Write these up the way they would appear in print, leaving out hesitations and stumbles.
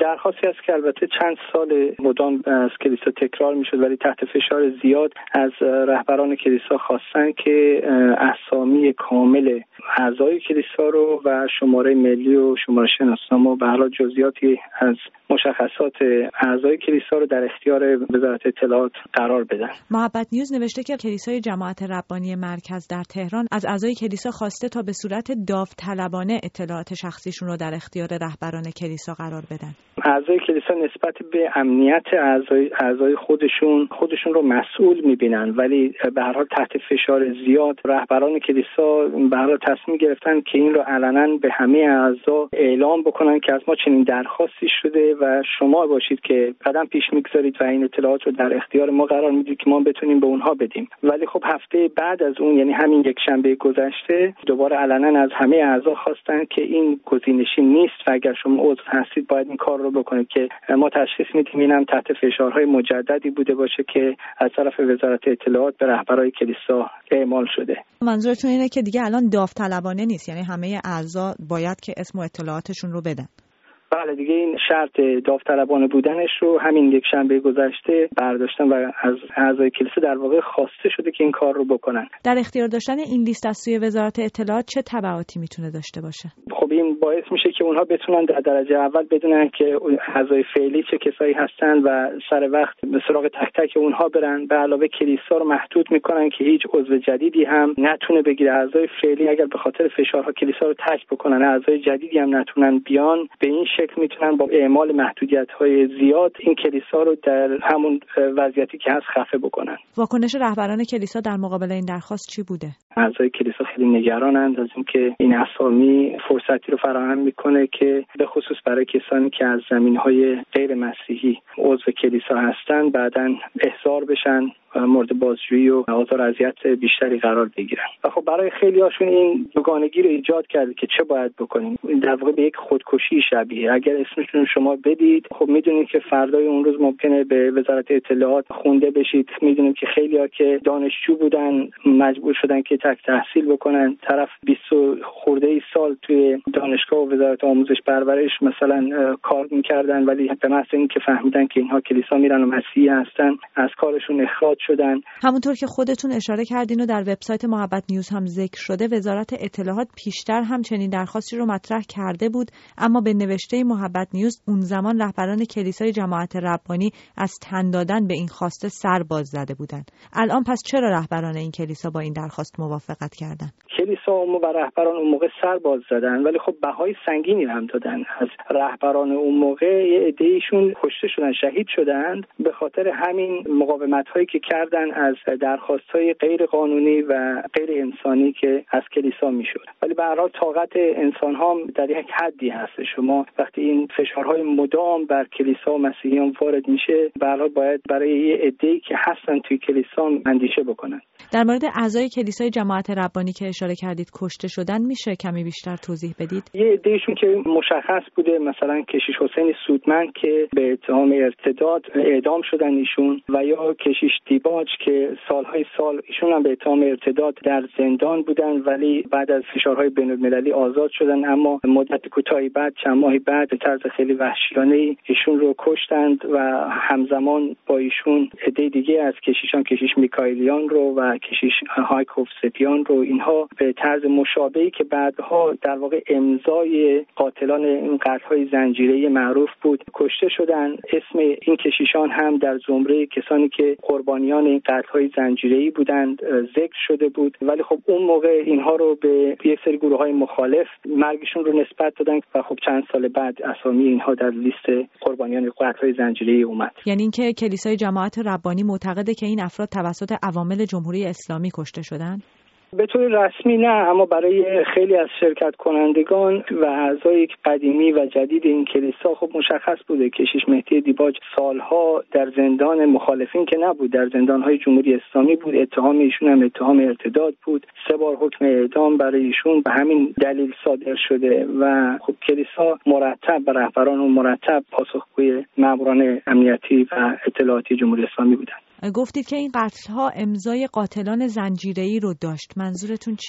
درخواستی است که البته چند سال مدام از کلیسا تکرار میشد، ولی تحت فشار زیاد از رهبران کلیسا خواستن که اسامی کامل اعضای کلیسا رو و شماره ملی و شماره شناسنامه و به هر حال جزئیاتی از مشخصات اعضای کلیسا رو در اختیار وزارت اطلاعات قرار بدن. محبت نیوز نوشته که کلیسای جماعت ربانی مرکز در تهران از اعضای کلیسا خواسته تا به صورت داوطلبانه اطلاعات شخصیشون رو در اختیار رهبران کلیسا قرار بدن. اعضای کلیسا نسبت به امنیت اعضای خودشون رو مسئول می‌بینن، ولی به هر حال تحت فشار زیاد رهبران کلیسا به هر حال تصمیم گرفتن که این رو علنا به همه اعضا اعلام بکنن که از ما چنین درخواستی شده و شما باشید که قدم پیش می‌گذارید و این اطلاعات رو در اختیار ما قرار میدید که ما بتونیم به اونها بدیم. ولی خب هفته بعد از اون، یعنی همین یک شنبه گذشته، دوباره علنا از همه اعضا خواستن که این گزینشی نیست و اگر شما عضو هستید باید این کار رو بکنید که ما تشخیص میدیم اینم تحت فشارهای مجددی بوده باشه که از طرف وزارت اطلاعات به رهبرای کلیسا اعمال شده. منظورتون اینه که دیگه الان داوطلبانه نیست، یعنی همه اعضا باید که اسم و اطلاعاتشون رو بدن؟ بله دیگه، این شرط داوطلبانه بودنش رو همین یک شنبه گذشته برداشتن و از اعضای کلیسا در واقع خواسته شده که این کار رو بکنن. در اختیار داشتن این لیست از سوی وزارت اطلاعات چه تبعاتی میتونه داشته باشه؟ خب این باعث میشه که اونها بتونن در درجه اول بدونن که اعضای فعلی چه کسایی هستن و سر وقت به سراغ تک تک اونها برن. به علاوه کلیسا رو محدود میکنن که هیچ عضو جدیدی هم نتونه بگیره. اعضای فعلی اگر به خاطر فشارها کلیسا رو ترک بکنن، اعضای جدیدی هم نتونن بیان، به این شکل میتونن با اعمال محدودیت‌های زیاد این کلیسا رو در همون وضعیتی که هست خفه بکنن. واکنش رهبران کلیسا در مقابل این درخواست چی بوده؟ اعضای کلیسا خیلی نگرانند از اینکه این اسامی فرصتی رو فراهم میکنه که به خصوص برای کسانی که از زمینهای غیر مسیحی عضو کلیسا هستن بعداً احضار بشن، مورد بازجویی و آزار و اذیت بیشتری قرار بگیرن. و خب برای خیلی هاشون این دوگانگی رو ایجاد کرده که چه باید بکنیم. در واقع به یک خودکشی شبیه. اگر اسمشون شما بدید، خب میدونید که فردای اون روز ممکنه به وزارت اطلاعات خونده بشید. میدونیم که خیلی ها که دانشجو بودن مجبور شدن که تک تحصیل بکنن. طرف 20 خورده سال توی دانشگاه و وزارت آموزش پرورش مثلا کار میکردن، ولی به محض اینکه فهمیدن که اینها کلیسا میرن و مسیحی هستن از کارشون اخراج شدن. همونطور که خودتون اشاره کردین و در وبسایت محبت نیوز هم ذکر شده، وزارت اطلاعات پیشتر هم چنین درخواستی رو مطرح کرده بود، اما به نوشته محبت نیوز اون زمان رهبران کلیسای جماعت ربانی از تن دادن به این خواسته سر باز زده بودن. الان پس چرا رهبران این کلیسا با این درخواست موافقت کردن؟ کلیسا و رهبران اون موقع سر باز زدن، ولی خب بهای سنگینی هم دادن. از رهبران اون موقع یه عده‌ایشون کشته شدن، شهید شدند به خاطر همین مقاومت‌هایی که کردن از درخواست‌های غیر قانونی و غیر انسانی که از کلیسا میشد. ولی به هر حال طاقت انسان‌ها در یک حدی هست. شما وقتی این فشارهای مدام بر کلیسا و مسیحیان وارد میشه، به هر حال باید برای یه عده‌ای که هستن توی کلیسا اندیشه بکنن. در مورد اعضای کلیسای جماعت ربانی که اشاره کردید کشته شدن، میشه کمی بیشتر توضیح بدید؟ یه عده‌ایشون که مشخص بوده، مثلا کشیش حسین سودمند که به اتهام ارتداد اعدام شدن ایشون، و یا کشیش دیباج که سالهای سال ایشون هم به اتهام ارتداد در زندان بودن ولی بعد از فشارهای بین‌المللی آزاد شدن، اما مدت کوتاهی بعد، چند ماهی بعد، به طرز خیلی وحشیانه ایشون رو کشتند و همزمان با ایشون عده دیگه از کشیشان، کشیش میکائیلیان رو و کشیش هایکوف سپیان رو، اینها به طرز مشابهی که بعدها در واقع امضای قاتلان این قتل‌های زنجیره‌ای معروف بود کشته شدن. اسم این کشیشان هم در زمره کسانی که قربانیان این قتل‌های زنجیره‌ای بودند ذکر شده بود، ولی خب اون موقع اینها رو به یک سری گروه‌های مخالف مرگشون رو نسبت دادن و خب چند سال بعد اسامی اینها در لیست قربانیان قتل‌های زنجیره‌ای اومد. یعنی اینکه کلیسای جماعت ربانی معتقده که این افراد توسط عوامل جمهوری اسلامی کشته شدند؟ به طور رسمی نه، اما برای خیلی از شرکت کنندگان و اعضای قدیمی و جدید این کلیسا خب مشخص بوده. کشیش مهدی دیباج سالها در زندان مخالفین که نبود، در زندان‌های جمهوری اسلامی بود. اتهام ایشون هم اتهام ارتداد بود. 3 بار حکم اعدام برای ایشون به همین دلیل صادر شده و خب کلیسا مرتب و رهبران اون مرتب پاسخگوی ماموران امنیتی و اطلاعاتی جمهوری اسلامی بودند. گفتید که این قتل‌ها امضای قاتلان زنجیره‌ای رو داشت. منظورتون چیه؟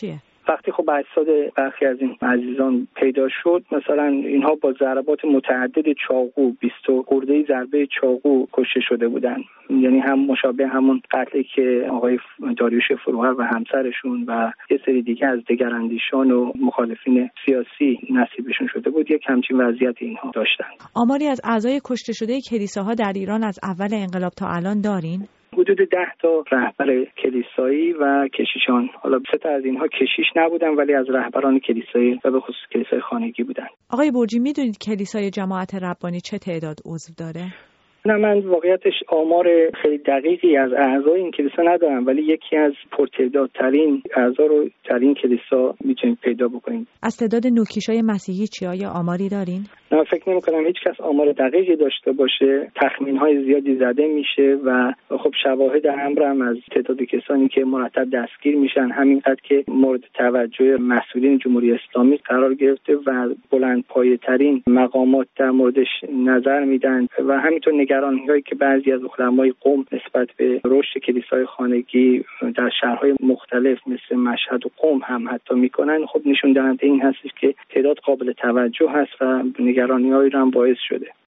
وقتی خب اجساد برخی از این عزیزان پیدا شد، مثلا اینها با ضربات متعدد چاقو 20 خورده ضربه چاقو کشته شده بودند، یعنی هم مشابه همون قتلی که آقای داریوش فروهر و همسرشون و یه سری دیگه از دگراندیشان و مخالفین سیاسی نصیبشون شده بود. یک همچین وضعیت اینها داشتن. آماری از اعضای کشته شده کلیساها در ایران از اول انقلاب تا الان دارین؟ حدود 10 تا رهبر کلیسایی و کشیشان. حالا 3 تا از اینها کشیش نبودن ولی از رهبران کلیسایی و به خصوص کلیسای خانگی بودن. آقای برجی، میدونید کلیسای جماعت ربانی چه تعداد عضو داره؟ نه، من واقعیتش آمار خیلی دقیقی از اعضای این کلیسا ندارم، ولی یکی از پرتعدادترین اعضا رو در این کلیسا میتونید پیدا بکنید. از تعداد نوکیشای مسیحی چی؟ آیا آماری دارین؟ نه، فکر نمی‌کنم هیچ کس آمار دقیقی داشته باشه. تخمین‌های زیادی زده میشه و خب شواهد امر هم از تعداد کسانی که مرتب دستگیر میشن همینقدر که مورد توجه مسئولین جمهوری اسلامی قرار گرفته و بلندپایه‌ترین مقامات در موردش نظر میدن و همینطور نگرانی‌هایی که بعضی از علمای قم نسبت به رشد کلیسای خانگی در شهرهای مختلف مثل مشهد و قم هم حتی میکنن، خب نشون دهنده این هستش که تعداد قابل توجه هست و نگرانی‌هایی رو هم باعث شده.